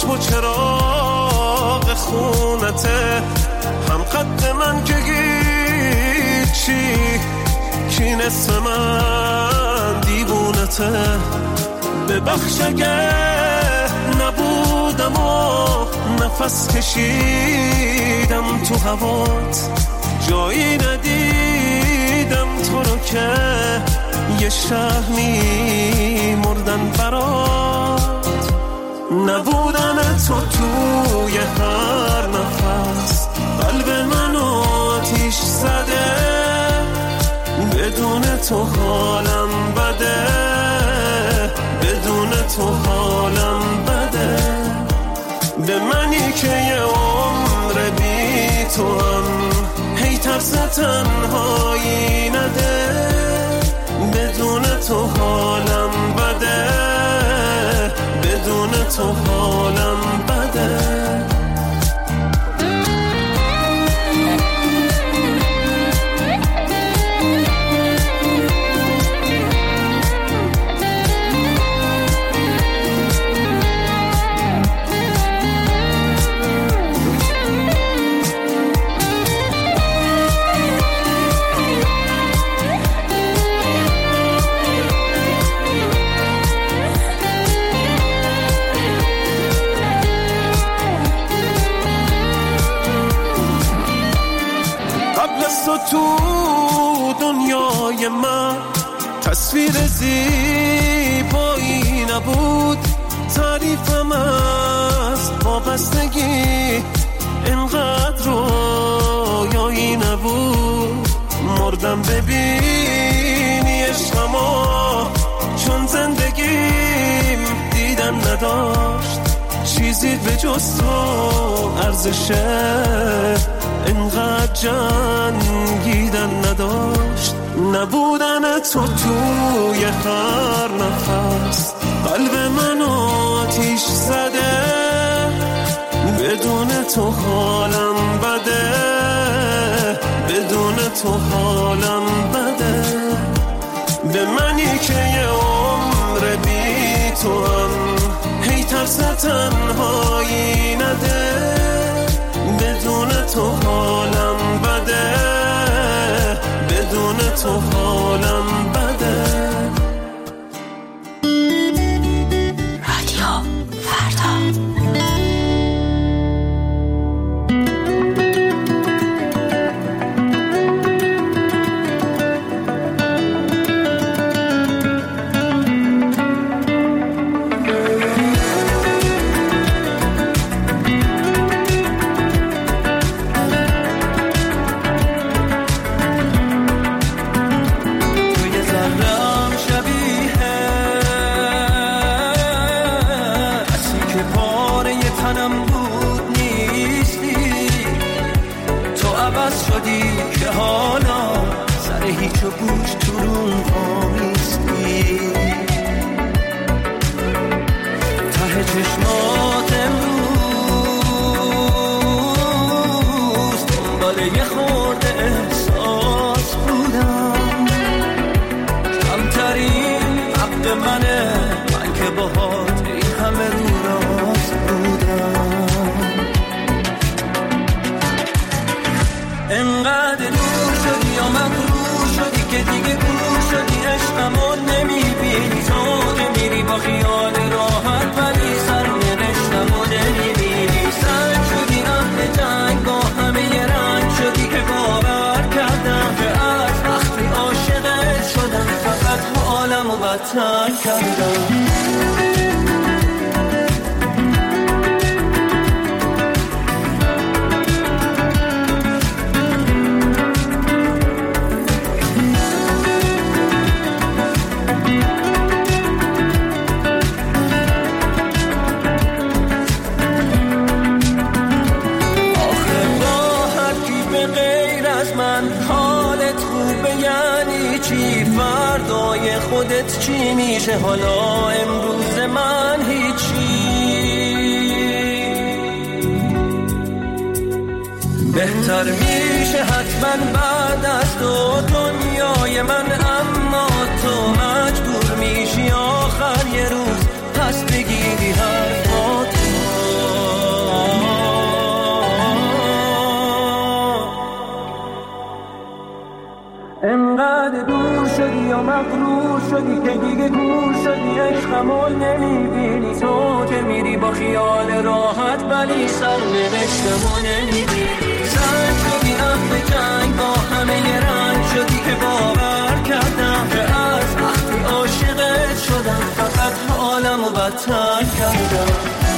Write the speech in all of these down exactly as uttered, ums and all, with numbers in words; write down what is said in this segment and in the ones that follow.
تو چراغ خونته، هم قد من که هیچی، کی نصف من دیوونته. ببخش اگه نبودم و نفس کشیدم تو هوات، جایی ندیدم تو رو که یه شهر می مردن برات. نبودن تو توی هر نفس قلب منو آتیش زده، بدون تو حالم بده، بدون تو حالم بده. به منی که یه عمر بی تو هم هی ترس تنهایی نده، بدون تو حالم بده، بدون تو حالم بده. تو دنیای من تصویر زیبایی نبود، تعریفم از وابستگی اینقدر رویایی نبود. مردم ببینی عشقمو، چون زندگیم دیدن نداشت، چیزی به جز تو ارزشه اینقدر جنگیدن نداشت. نبودن تو توی هر نفس قلب من آتیش زده، بدون تو حالم بده، بدون تو حالم بده. به منی که یه عمر بی تو هم هی ترس تنهایی نده، بدون تو حالم بده، بدون تو حالم بده. رادیو فردا. هیچ و گوش تو روم آمیستی، ته چشمات امروز دنبال یه خورده احساس بودم. کمترین حق منه من که باهات این همه رو راست بودم. انقدر دور شدی یا مغرور شدی که دیگه گور شدی، عشقمو نمیبینی، تو که میری با خیال راحت ولی سرنوشتمو نمیبینی. سنگ شدی اهل جنگ با همه یه رنگ شدی که باور کردم که از وقتی عاشقت شدم فقط حالمو بدتر کردم. خودت چی میشه حالا امروز من هیچی. بهتر میشه حتما بعد از تو دنیای من، اما تو مجبور میشی آخر یه روز پس بگیری حرفاتو. انقدر دور شدی یا مغرور شدی که دیگه گور شدی، عشقمو نمیبینی. تو که میری با خیال راحت ولی سرنوشتمو نمیبینی. زن شدی اهل جنگ با همه رنگ شدی که باور کردم که از وقتی عاشقت شدم فقط حالمو بدتر کردم.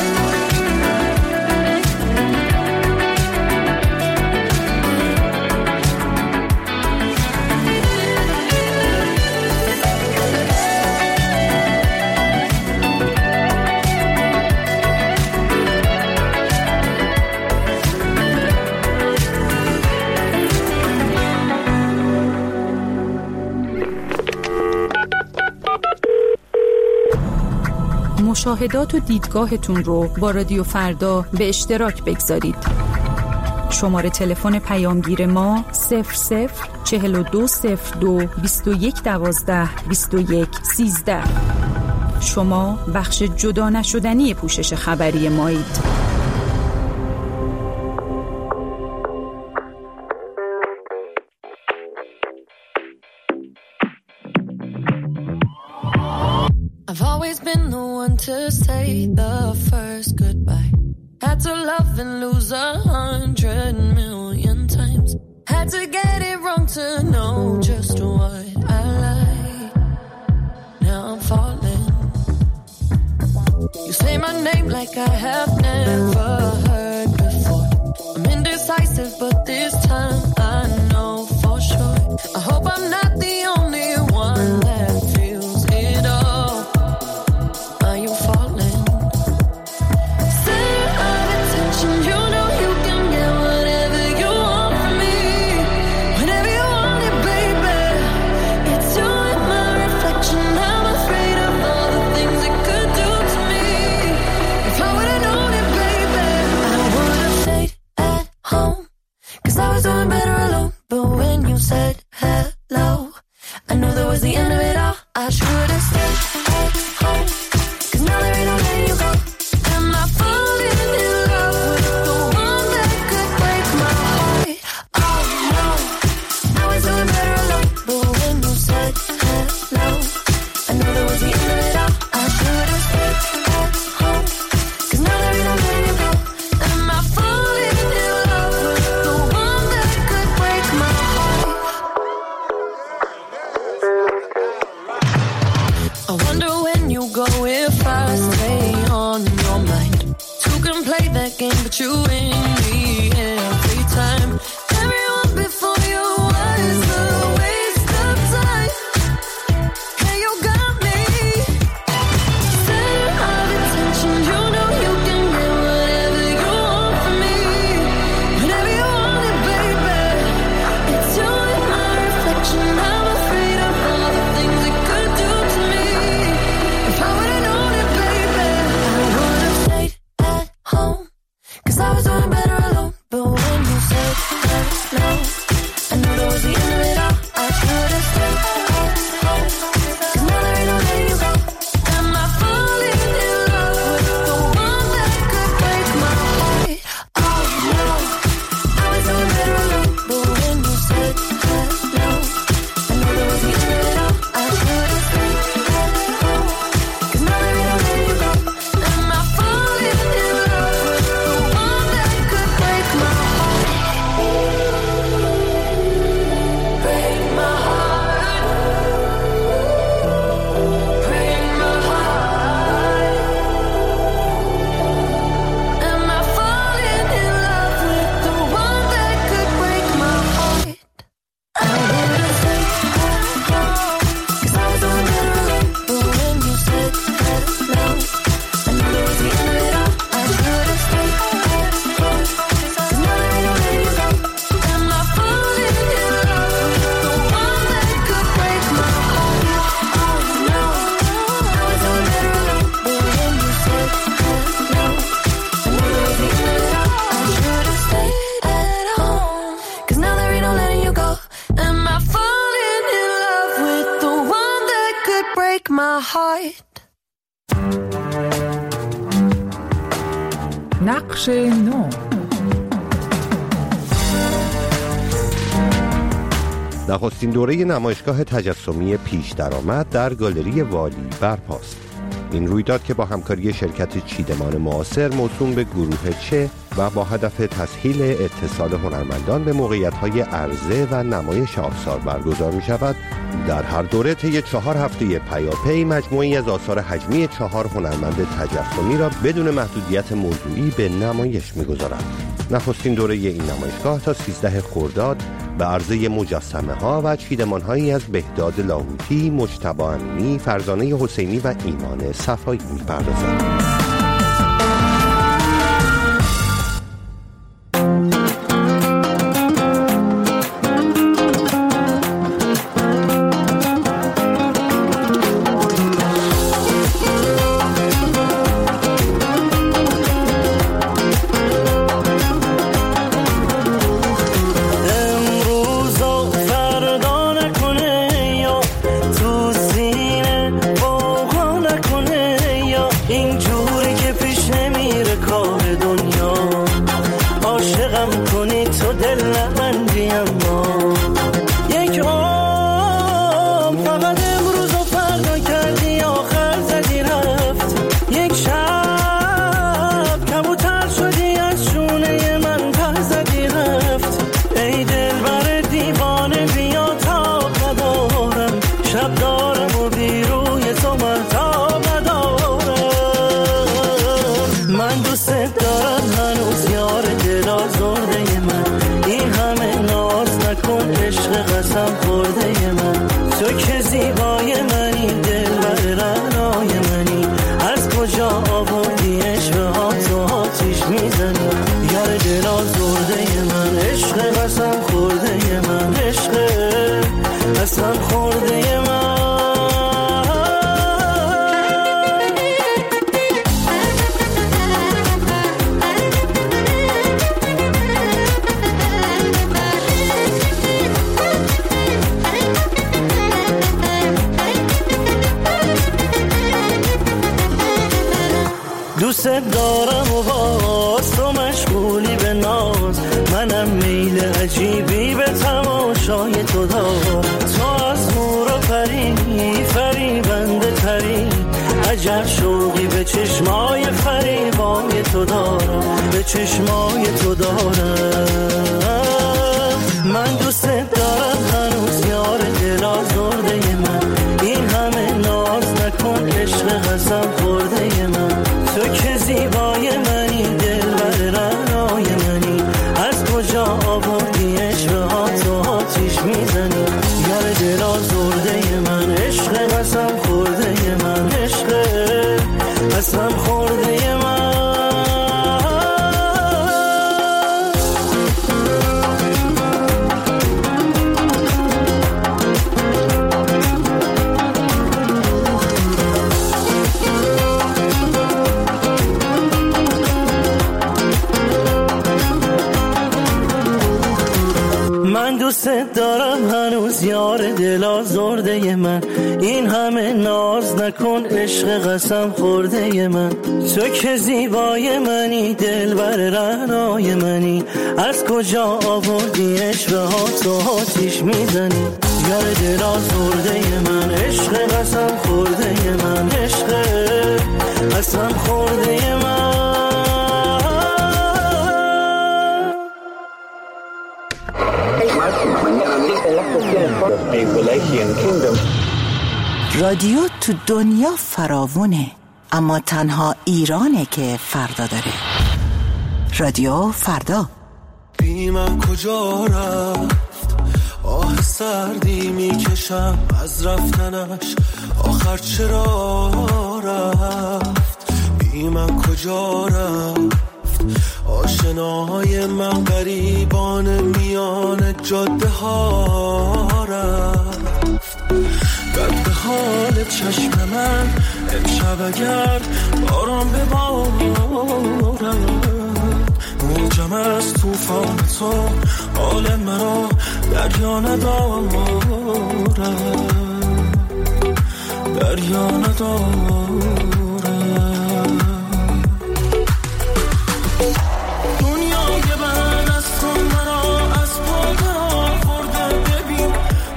مشاهدات و دیدگاهتون رو با رادیو فردا به اشتراک بگذارید. شماره تلفن پیامگیر ما صفر صفر چهل و دو صفر دو بیست و یک دوازده بیست و یک سیزده. شما بخش جدا نشدنی پوشش خبری مایید. I've always been the one to say the first goodbye. Had to love and lose a hundred million times. Had to get it wrong to know just what I like. Now I'm falling. You say my name like I have never heard before. I'm indecisive, but this time I know for sure. I hope I'm not the only one that feels it all. نقش نو. نخستین دوره نمایشگاه تجسمی پیش درآمد در گالری والی برپاست. این رویداد که با همکاری شرکت چیدمان معاصر موسوم به گروه چه و با هدف تسهیل اتصال هنرمندان به موقعیت‌های عرضه و نمایش آثار برگزار می‌شود، در هر دوره طی چهار هفته پیاپی مجموعه‌ای از آثار حجمی چهار هنرمند تجسمی را بدون محدودیت موضوعی به نمایش می‌گذارد. نخستین دوره این نمایشگاه تا سیزده خرداد به عرضه مجسمه‌ها و چیدمان‌هایی از بهداد لاهوتی، مجتبی امینی، فرزانه حسینی و ایمان صفایی می‌پردازد. دوست دارم و باز تو مشغولی به ناز، منم میل عجیبی به تماشای تو دارم. تو از نور و پری فریبنده تری، عجب شوقی به چشمای فریبای تو دارم، به چشمای تو دارم. من دوست دارم هنوز یار دل آزرده من، این همه ناز نکن عشق قسم خورده من. تو که زیبای منی دلبر رعنای منی، از کجا آوردی عشق ها تو آتیش میزنی. یار دل آزرده من، عشق قسم خورده من، عشق قسم خورده من. دوست دارم هنوز یار دل آزرده من، این همه ناز نکن عشق قسم خورده من. تو که زیبای منی دلبر رعنای منی، از کجا آوردی عشق ها تو آتیش میزنی. یار دل آزرده من، عشق قسم خورده من، عشق قسم خورده من. رادیو تو دنیا فراوونه، اما تنها ایرانه که فردا داره. رادیو فردا. بی من کجا رفت، آه سردی میکشم از رفتنش، آخر چرا رفت. بی من کجا رفت، آشناهای من غریبان میان جاده ها رفت. بد به حال چشم من امشب اگر باران ببارد، موجم از توفان تو حال مرا دریا ندارد، دریا ندارد. دنیای من از تو مرا از پا برآورده، ببین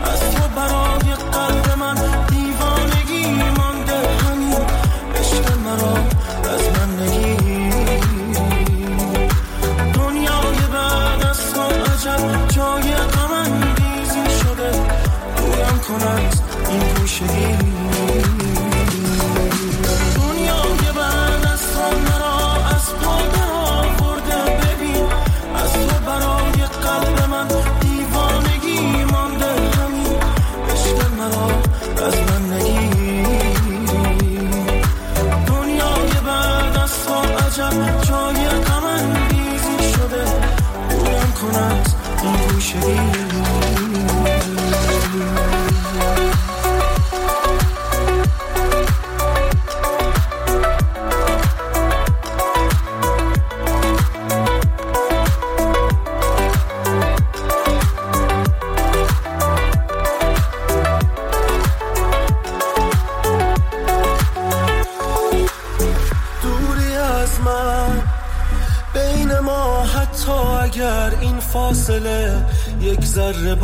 گوشه اگر این فاصله یک ذره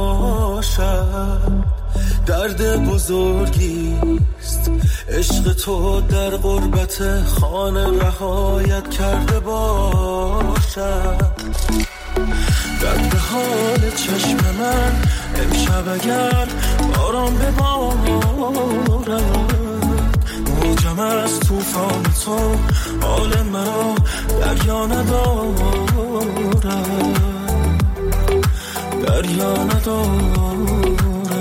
باشد درد بزرگیست عشق تو در غربت خانه رهایت کرده باشد درد حال چشم من امشب اگر باران ببارد موجم از توفان تو حال مرا دریا ندارد دریا ندارد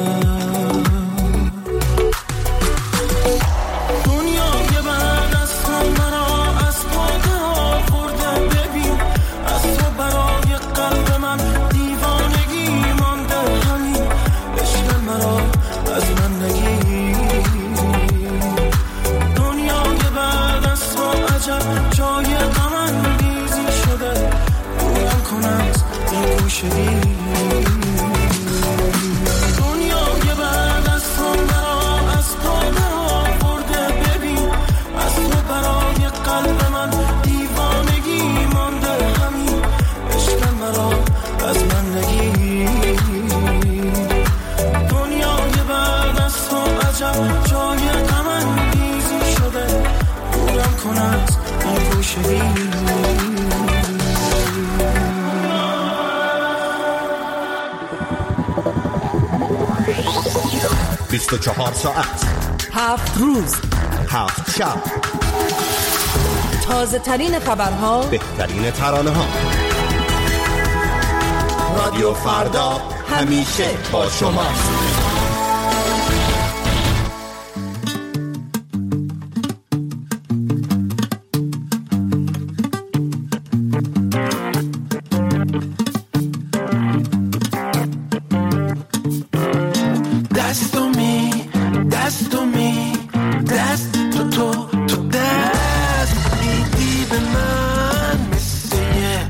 دنیای بعد از تو مرا از پاده آورده ببین از تو برای قلب من دیوانگی مانده همین عشق مرا از من نگیر دنیای بعد از تو عجب جای غم انگیزی شده دورم کن از این گوشه‌ای دنیای بعد از تو مرا از پاده آورده ببین از تو برای قلب من دیوانگی مانده همین عشق مرا از من نگیر دنیای بعد از تو عجب جای غم انگیزی شده دورم کن از این گوشه‌ای بیست و چهار ساعت هفت روز هفت شب تازه ترین خبرها بهترین ترانه ها رادیو فردا همیشه با شماست.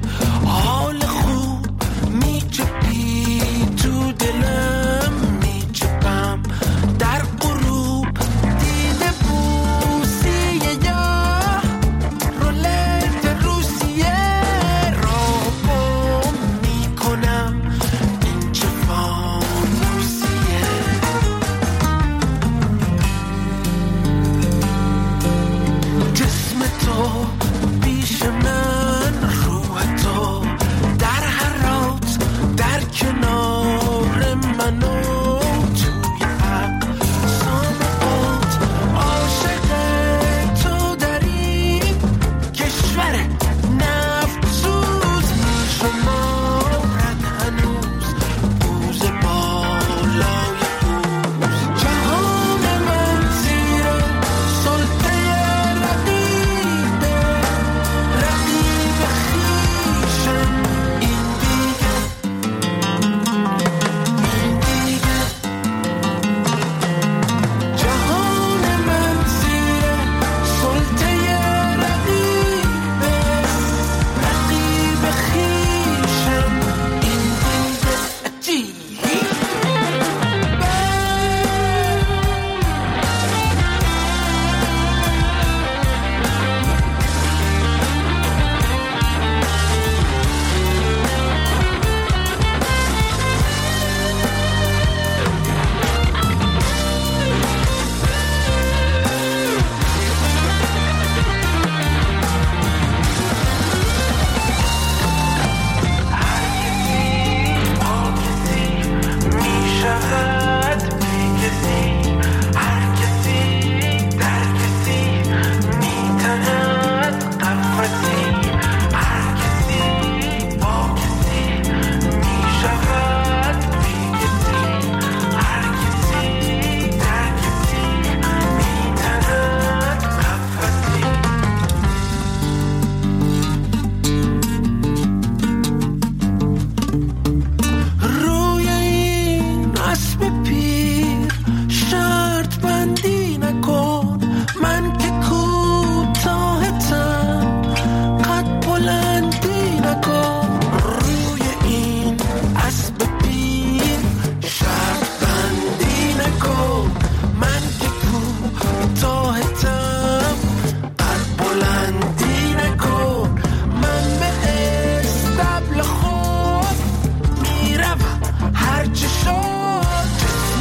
حال خوب میچپی تو دلم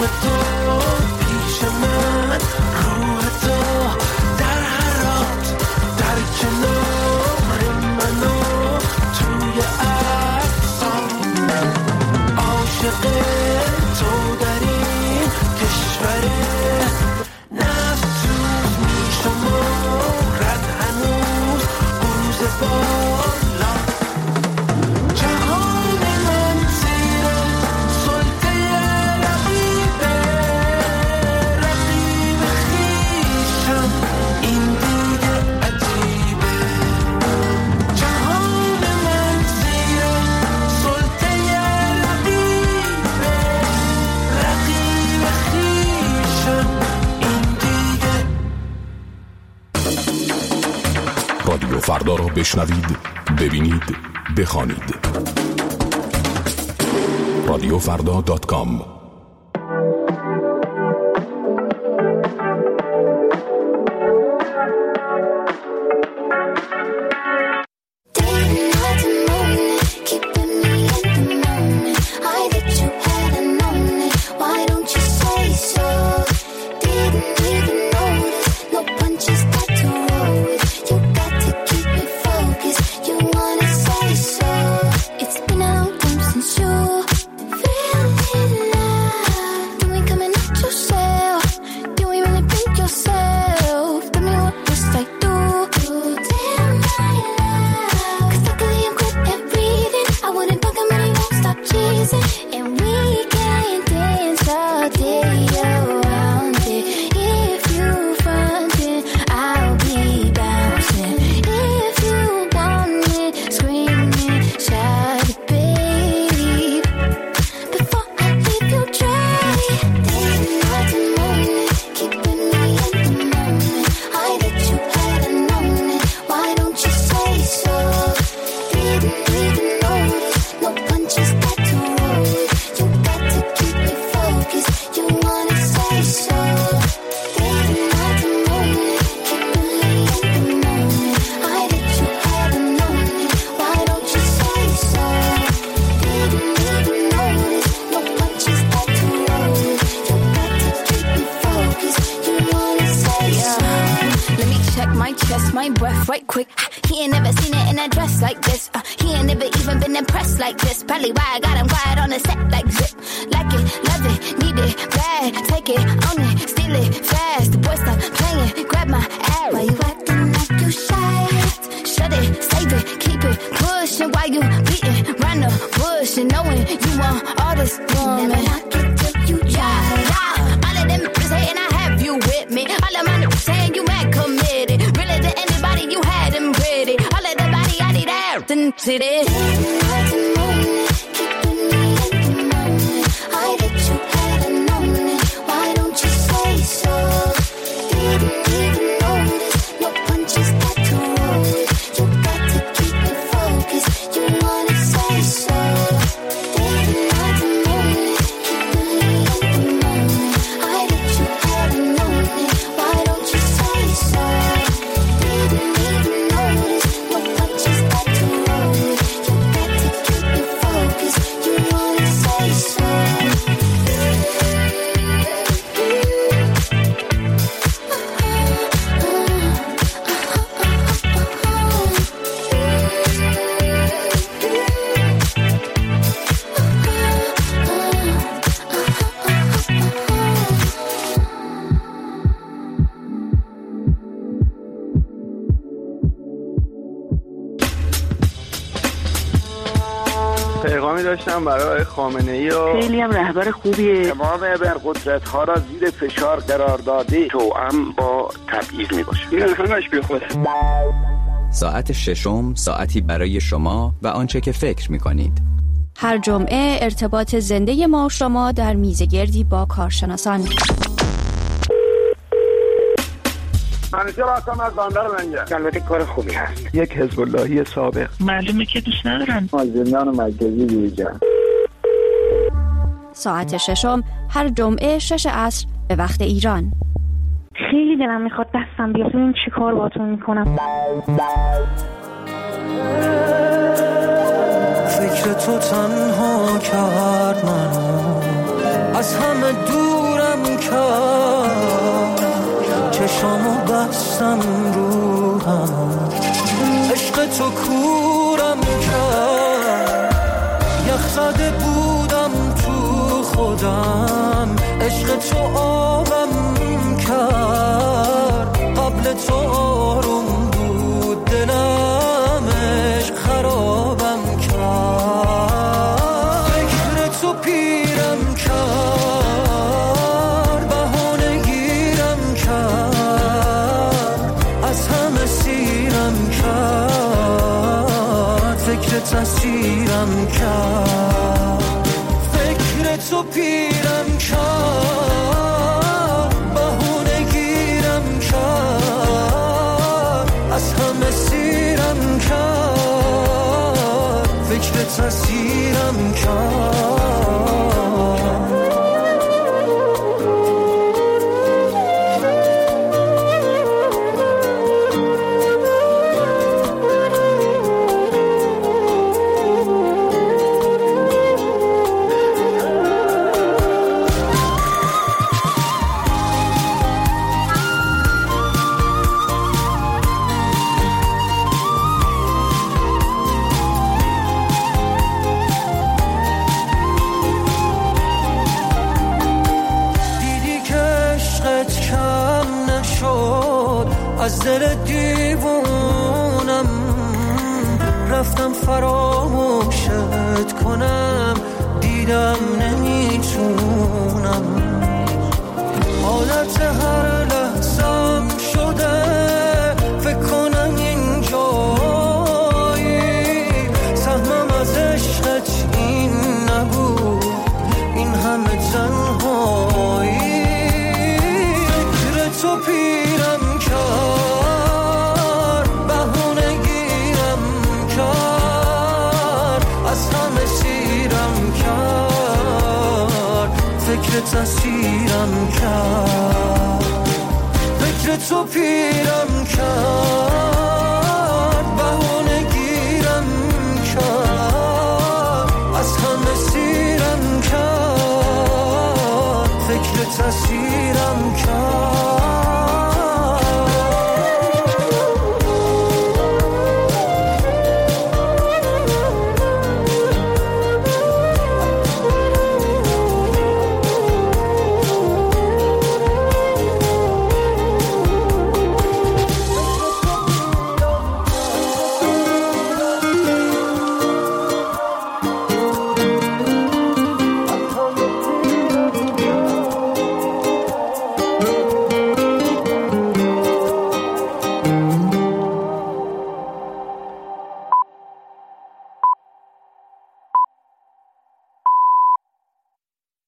تو پیش من، روح تو در حرات، در کنار منو توی افسانه. عاشق تو در این کشوره، نفس روز میشمارد هنوز روز بالا. جهان من زیر سلطه رقیبه، رقیب خویشم این دیگه عجیبه. جهان من زیر سلطه رقیبه، رقیب خویشم این دیگه. رادیو فردا را بشنوید، ببینید، بخوانید. رادیو فردا دات کام. پیغامی داشتم برای خامنه‌ای و خیلی هم رهبر خوبیه. تمام ابرقدرت ها را زیر فشار قرار داده، توأم با تبعیض میباشه. این همش بیخوده. ساعت ششم، ساعتی برای شما و آنچه که فکر میکنید. هر جمعه ارتباط زنده ما و شما در میزگردی با کارشناسان. منیجر هستم از بندر منجر. البته کار خوبی هست. یک حزب اللهی سابق. معلومه که دوست ندارن. از زندان مرکزی بیرون. ساعت ششم هر جمعه شش عصر به وقت ایران. خیلی دلم میخواد دستم بیاد ببینم چی کار باهاتون میکنم. فکر تو تنها کرد منو، از همه دور بستم رو هم، عشق تو کورم کرد، یخ زده بودم تو خودم، عشق تو آبم کرد، قبل تو آروم بود دلم، عشق خرابم کرد، فکر تو پیرم کرد، بهانه گیرم کرد، از همه سیرم کرد، فکر تسیرم کرد، فکر تو پیرم کرد، بهونه گیرم کرد، از همه سیرم کرد، فکر تسیرم کرد. از دل دیوونم رفتم فراموشت کنم، دیدم نمیتونم، حالت هر لحظم شده فکر کنم اینجایی، سهمم از عشقت این نبود، این همه تنهایی، فکر تو پیرم کرد، بهونه گیرم کرد، از همه سیرم کرد، فکر تسیرم کرد، فکر تو پیرم کرد،